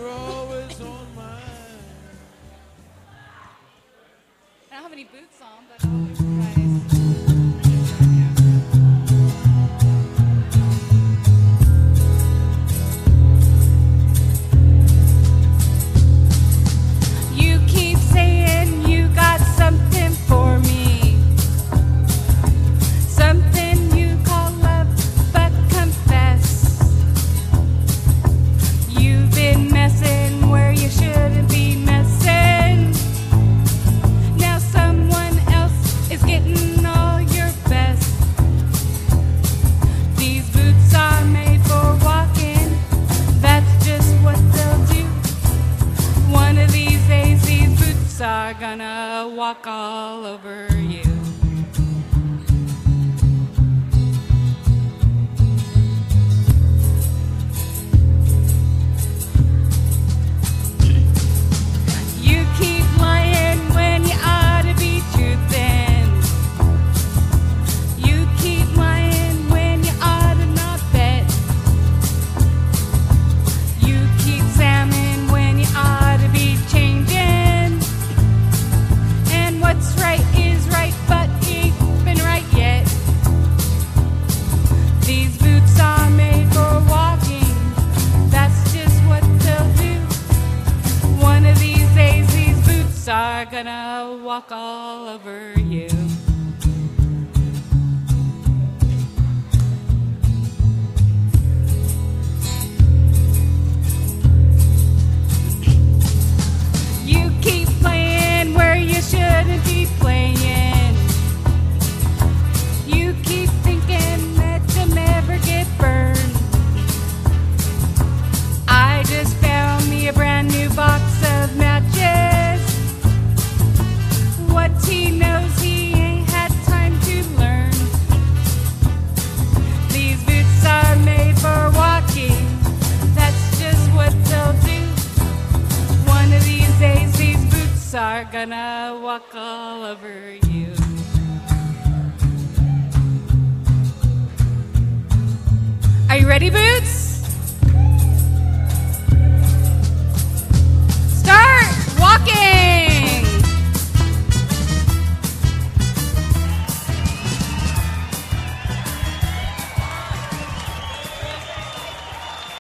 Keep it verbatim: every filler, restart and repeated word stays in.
You're always on my mind. I don't have any boots on, but I'll improvise. You keep saying you got something for me, something you call love, but confess you've been messing where you shouldn't be messing. Now someone else is getting all your best. These boots are made for walking, that's just what they'll do. One of these days these boots are gonna walk all over you. You keep lying when you ought to be truthing. You keep lying when you ought to not bet. You keep salmon when you ought to be changing. And what's right is right, but ain't been right yet. These boots are made for walking, that's just what they'll do. One of these days these boots are gonna walk all over you. You keep playing where you shouldn't be playing. You keep thinking that you'll never get burned. I just found me a brand new box of matches. What he knows he ain't had time to learn. These boots are made for walking, that's just what they'll do. One of these days these boots are gonna walk all over you. Are you ready, Boots?